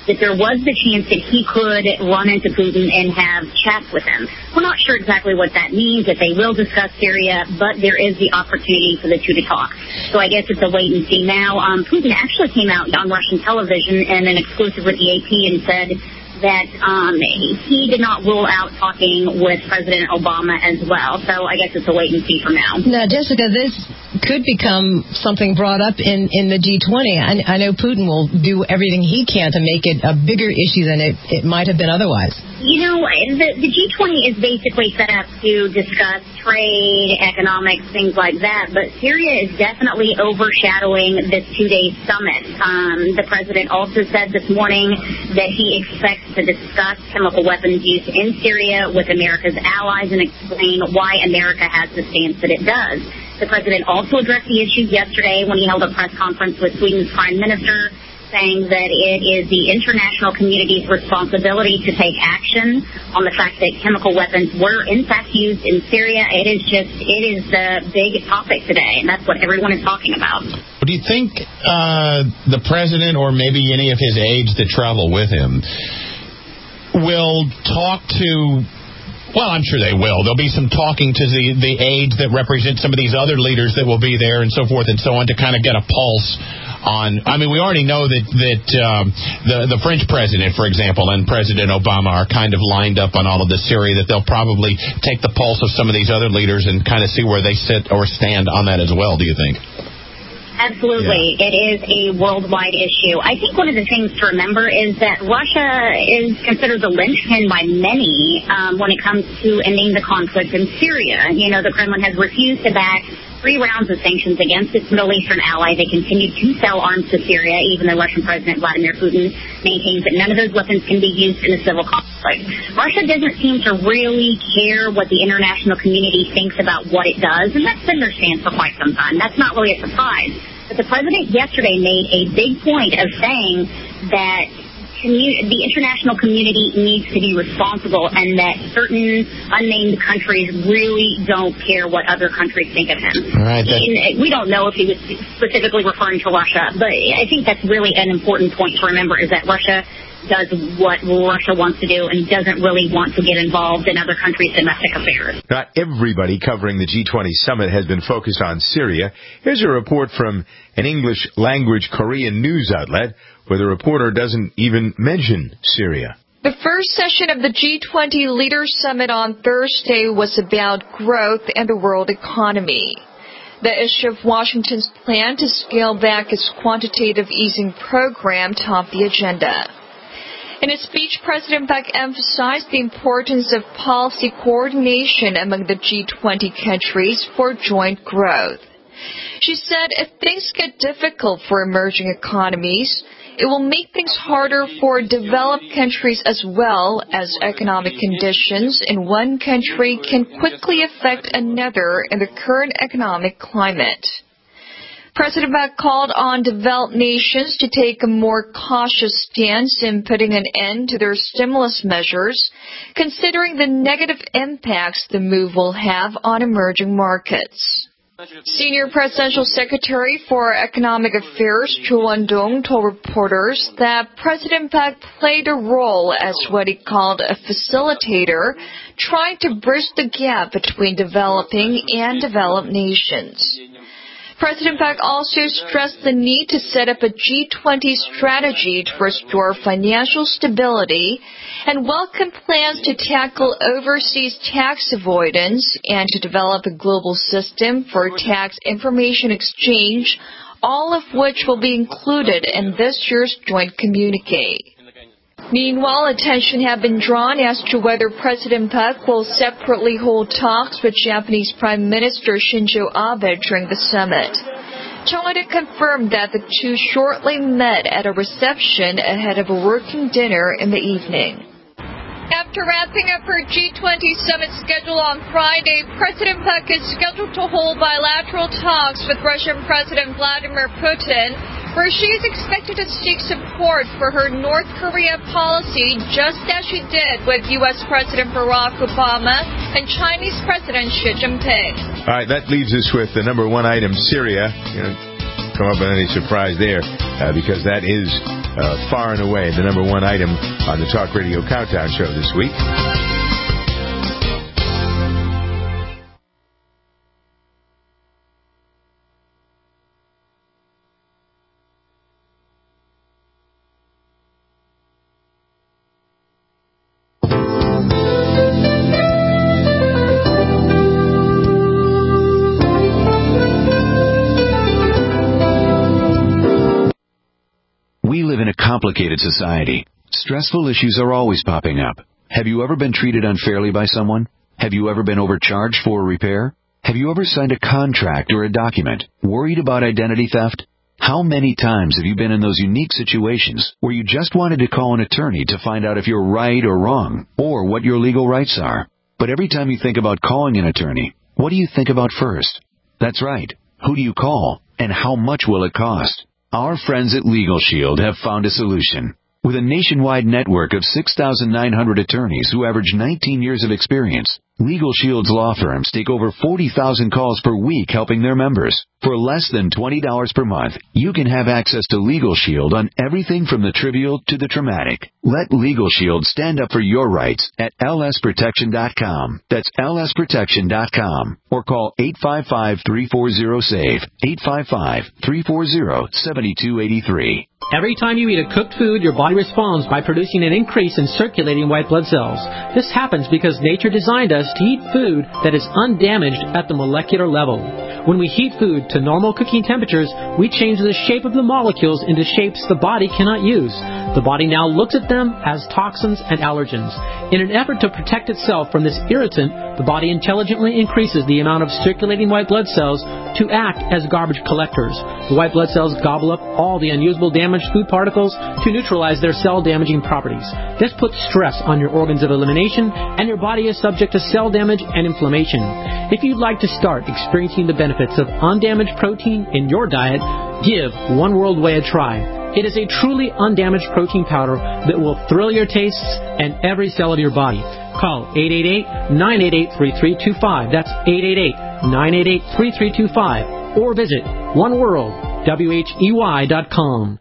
that there was the chance that he could run into Putin and have chats with him. We're not sure exactly what that means, that they will discuss Syria, but there is the opportunity for the two to talk. So I guess it's a wait and see now. Um, Putin actually came out on Russian television in an exclusive with the A P and said that um, he did not rule out talking with President Obama as well. So I guess it's a wait and see for now. Now, Jessica, this could become something brought up in, in the G twenty. I, I know Putin will do everything he can to make it a bigger issue than it, it might have been otherwise. You know, the, the G twenty is basically set up to discuss trade, economics, things like that, but Syria is definitely overshadowing this two-day summit. Um, the president also said this morning that he expects to discuss chemical weapons use in Syria with America's allies and explain why America has the stance that it does. The president also addressed the issue yesterday when he held a press conference with Sweden's prime minister, saying that it is the international community's responsibility to take action on the fact that chemical weapons were in fact used in Syria. It is just, it is the big topic today, and that's what everyone is talking about. Do you think uh, the president or maybe any of his aides that travel with him will talk to... Well, I'm sure they will. There'll be some talking to the, the aides that represent some of these other leaders that will be there and so forth and so on to kind of get a pulse on. I mean, we already know that that um, the the French president, for example, and President Obama are kind of lined up on all of this Syria, that they'll probably take the pulse of some of these other leaders and kind of see where they sit or stand on that as well, do you think? Absolutely. Yeah. It is a worldwide issue. I think one of the things to remember is that Russia is considered the linchpin by many um, when it comes to ending the conflict in Syria. You know, the Kremlin has refused to back three rounds of sanctions against its Middle Eastern ally. They continue to sell arms to Syria. Even the Russian President Vladimir Putin maintains that none of those weapons can be used in a civil conflict. Russia doesn't seem to really care what the international community thinks about what it does, and that's been their stance for quite some time. That's not really a surprise. But the president yesterday made a big point of saying that commu- the international community needs to be responsible and that certain unnamed countries really don't care what other countries think of him. All right, and we don't know if he was specifically referring to Russia, but I think that's really an important point to remember, is that Russia does what Russia wants to do and doesn't really want to get involved in other countries' domestic affairs. Not everybody covering the G twenty summit has been focused on Syria. Here's a report from an English-language Korean news outlet where the reporter doesn't even mention Syria. The first session of the G twenty Leaders Summit on Thursday was about growth and the world economy. The issue of Washington's plan to scale back its quantitative easing program topped the agenda. In his speech, President Park emphasized the importance of policy coordination among the G twenty countries for joint growth. She said if things get difficult for emerging economies, it will make things harder for developed countries as well, as economic conditions in one country can quickly affect another in the current economic climate. President Park called on developed nations to take a more cautious stance in putting an end to their stimulus measures, considering the negative impacts the move will have on emerging markets. Senior Presidential Secretary for Economic Affairs Cho Won-dong told reporters that President Park played a role as what he called a facilitator, trying to bridge the gap between developing and developed nations. President Park also stressed the need to set up a G twenty strategy to restore financial stability and welcomed plans to tackle overseas tax avoidance and to develop a global system for tax information exchange, all of which will be included in this year's joint communique. Meanwhile, attention had been drawn as to whether President Park will separately hold talks with Japanese Prime Minister Shinzo Abe during the summit. Chung Won-dong confirmed that the two shortly met at a reception ahead of a working dinner in the evening. After wrapping up her G twenty summit schedule on Friday, President Park is scheduled to hold bilateral talks with Russian President Vladimir Putin, where she is expected to seek support for her North Korea policy, just as she did with U S President Barack Obama and Chinese President Xi Jinping. All right, that leaves us with the number one item, Syria. You know, come up with any surprise there, uh, because that is uh, far and away the number one item on the Talk Radio Countdown show this week. Complicated society. Stressful issues are always popping up. Have you ever been treated unfairly by someone? Have you ever been overcharged for a repair? Have you ever signed a contract or a document? Worried about identity theft? How many times have you been in those unique situations where you just wanted to call an attorney to find out if you're right or wrong, or what your legal rights are? But every time you think about calling an attorney, what do you think about first? That's right. Who do you call, and how much will it cost? Our friends at Legal Shield have found a solution. With a nationwide network of six thousand nine hundred attorneys who average nineteen years of experience, Legal Shield's law firms take over forty thousand calls per week helping their members. For less than twenty dollars per month, you can have access to Legal Shield on everything from the trivial to the traumatic. Let Legal Shield stand up for your rights at L S protection dot com. That's L S protection dot com. Or call eight five five, three four zero, S A V E, eight five five, three four zero, seven two eight three. Every time you eat a cooked food, your body responds by producing an increase in circulating white blood cells. This happens because nature designed us to eat food that is undamaged at the molecular level. When we heat food to normal cooking temperatures, we change the shape of the molecules into shapes the body cannot use. The body now looks at them as toxins and allergens. In an effort to protect itself from this irritant, the body intelligently increases the amount of circulating white blood cells to act as garbage collectors. The white blood cells gobble up all the unusable damaged food particles to neutralize their cell-damaging properties. This puts stress on your organs of elimination, and your body is subject to cell damage and inflammation. If you'd like to start experiencing the benefits of undamaged protein in your diet, give One World Whey a try. It is a truly undamaged protein powder that will thrill your tastes and every cell of your body. Call eight eight eight, nine eight eight, three three two five. That's eight eight eight, nine eight eight, three three two five. Or visit one world whey dot com.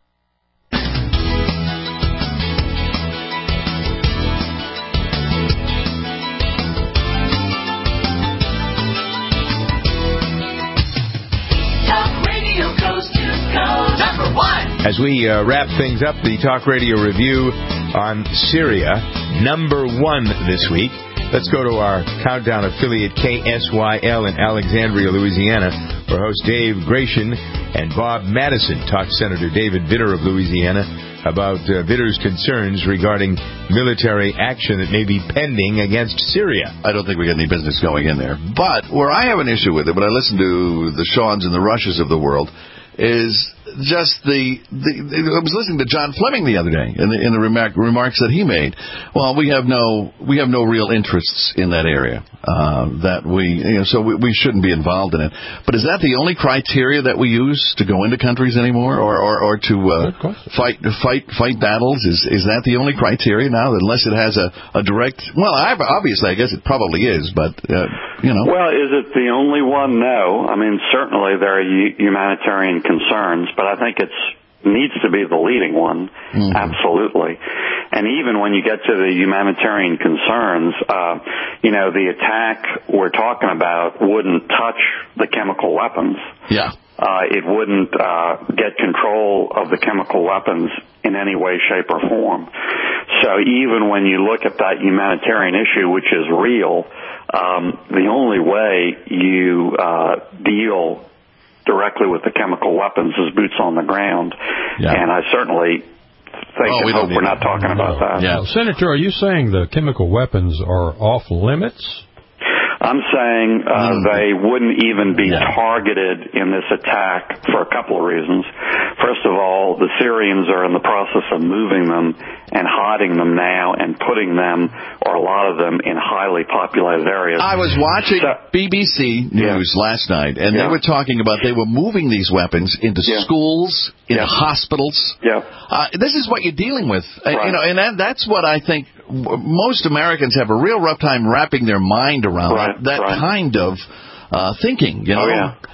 As we uh, wrap things up, the Talk Radio review on Syria, number one this week. Let's go to our countdown affiliate K S Y L in Alexandria, Louisiana, where host Dave Gratian and Bob Madison talked to Senator David Vitter of Louisiana about uh, Vitter's concerns regarding military action that may be pending against Syria. I don't think we got any business going in there. But where I have an issue with it, when I listen to the Shawns and the Rushes of the world, is just the, the, I was listening to John Fleming the other day in the, in the remark, remarks that he made. Well, we have no we have no real interests in that area. Uh, that we you know, so we, we shouldn't be involved in it. But is that the only criteria that we use to go into countries anymore, or or, or to uh, fight fight fight battles? Is is that the only criteria now? Unless it has a, a direct. Well, I, obviously, I guess it probably is, but uh, you know. Well, is it the only one? No. I mean, certainly there are humanitarian concerns, but I think it's needs to be the leading one, mm-hmm. Absolutely. And even when you get to the humanitarian concerns, uh, you know, the attack we're talking about wouldn't touch the chemical weapons. Yeah. Uh, it wouldn't uh, get control of the chemical weapons in any way, shape, or form. So even when you look at that humanitarian issue, which is real, um, the only way you uh, deal directly with the chemical weapons is boots on the ground. Yeah. And I certainly think oh, and we hope we're not talking about that. Yeah. Senator, are you saying the chemical weapons are off limits? I'm saying uh, they wouldn't even be yeah. targeted in this attack for a couple of reasons. First of all, the Syrians are in the process of moving them and hiding them now and putting them, or a lot of them, in highly populated areas. I was watching so, B B C News yeah. last night, and yeah. they were talking about they were moving these weapons into yeah. schools, into yeah. hospitals. Yeah. Uh, this is what you're dealing with. Right. Uh, you know, and that, that's what I think most Americans have a real rough time wrapping their mind around. Right. That right. kind of uh, thinking, you know. Oh, yeah.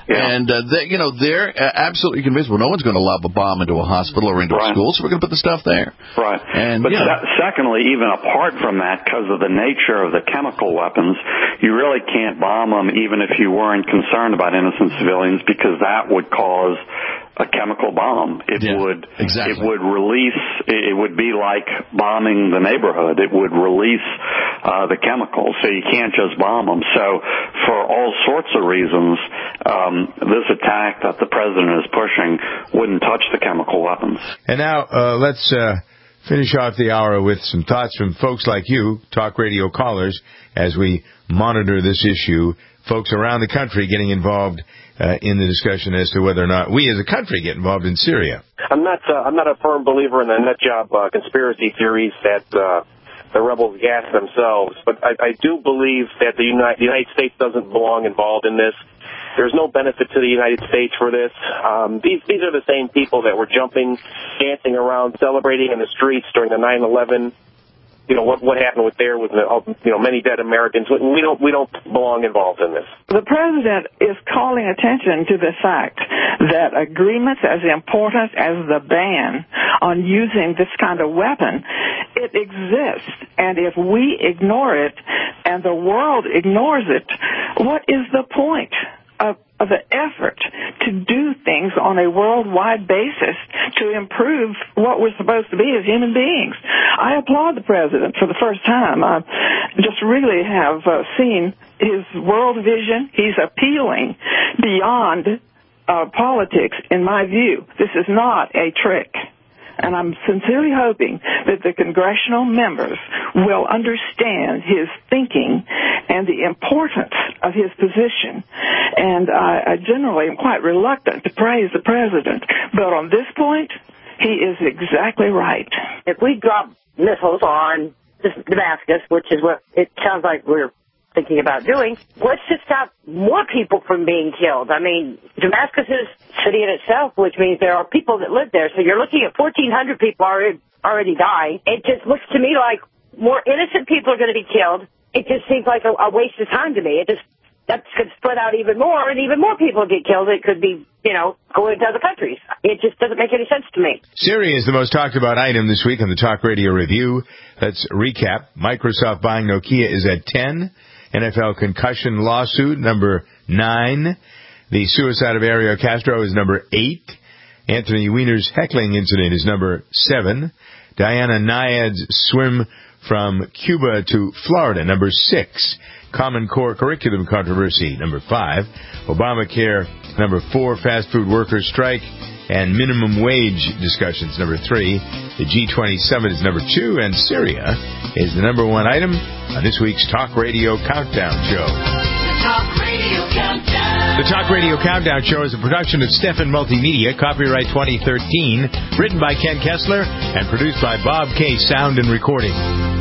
Yeah. And, uh, they, you know, they're absolutely convinced, well, no one's going to lob a bomb into a hospital or into right. a school, so we're going to put the stuff there. Right. And, but you know, se- secondly, even apart from that, because of the nature of the chemical weapons, you really can't bomb them even if you weren't concerned about innocent civilians, because that would cause a chemical bomb. It yeah, would exactly. it would release. It would be like bombing the neighborhood. It would release uh, the chemicals. So you can't just bomb them. So for all sorts of reasons, um, this attack that the president is pushing wouldn't touch the chemical weapons. And now uh, let's uh, finish off the hour with some thoughts from folks like you, talk radio callers, as we monitor this issue. Folks around the country getting involved uh, in the discussion as to whether or not we as a country get involved in Syria. I'm not uh, I'm not a firm believer in the nut job uh, conspiracy theories that uh, the rebels gas themselves, but I, I do believe that the United, the United States doesn't belong involved in this. There's no benefit to the United States for this. Um, these these are the same people that were jumping, dancing around, celebrating in the streets during the nine eleven. You know, what what happened with there with the, you know, many dead Americans. We don't we don't belong involved in this. The president is calling attention to the fact that agreements as important as the ban on using this kind of weapon, it exists. And if we ignore it and the world ignores it, what is the point of, of the effort to do things on a worldwide basis to improve what we're supposed to be as human beings? I applaud the president for the first time. I just really have uh, seen his world vision. He's appealing beyond uh, politics, in my view. This is not a trick. And I'm sincerely hoping that the congressional members will understand his thinking and the importance of his position. And I, I generally am quite reluctant to praise the president, but on this point, he is exactly right. If we drop missiles on Damascus, which is what it sounds like we're thinking about doing, let's just stop more people from being killed. I mean, Damascus is a city in itself, which means there are people that live there. So you're looking at fourteen hundred people already, already dying. It just looks to me like more innocent people are going to be killed. It just seems like a, a waste of time to me. It just, that's going to spread out even more, and even more people get killed. It could be, you know, going to other countries. It just doesn't make any sense to me. Syria is the most talked about item this week on the Talk Radio Review. Let's recap. Microsoft buying Nokia is at ten. N F L concussion lawsuit, number nine. The suicide of Ariel Castro is number eight. Anthony Weiner's heckling incident is number seven. Diana Nyad's swim from Cuba to Florida, number six. Common Core curriculum controversy, number five. Obamacare, number four. Fast food workers strike and minimum wage discussions, number three. The G twenty summit is number two, and Syria is the number one item on this week's Talk Radio Countdown Show. The Talk Radio Countdown. The Talk Radio Countdown Show is a production of Stefan Multimedia, copyright twenty thirteen, written by Ken Kessler, and produced by Bob K. Sound and Recording.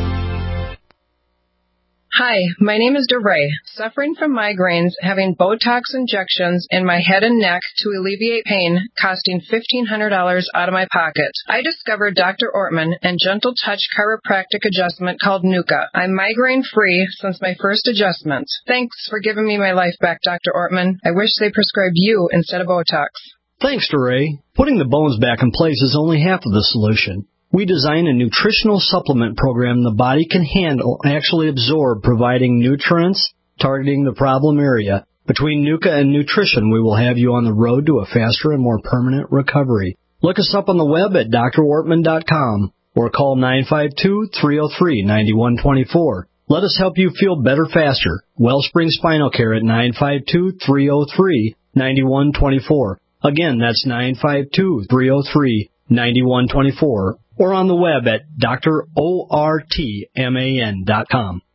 Hi, my name is DeRay. Suffering from migraines, having Botox injections in my head and neck to alleviate pain, costing fifteen hundred dollars out of my pocket. I discovered Doctor Ortman and Gentle Touch chiropractic adjustment called Nuka. I'm migraine-free since my first adjustment. Thanks for giving me my life back, Doctor Ortman. I wish they prescribed you instead of Botox. Thanks, DeRay. Putting the bones back in place is only half of the solution. We design a nutritional supplement program the body can handle and actually absorb, providing nutrients, targeting the problem area. Between Nuka and nutrition, we will have you on the road to a faster and more permanent recovery. Look us up on the web at D R ortman dot com or call nine five two, three oh three, nine one two four. Let us help you feel better faster. Wellspring Spinal Care at nine five two, three oh three, nine one two four. Again, that's nine five two, three oh three, nine one two four. Or on the web at D R ortman dot com.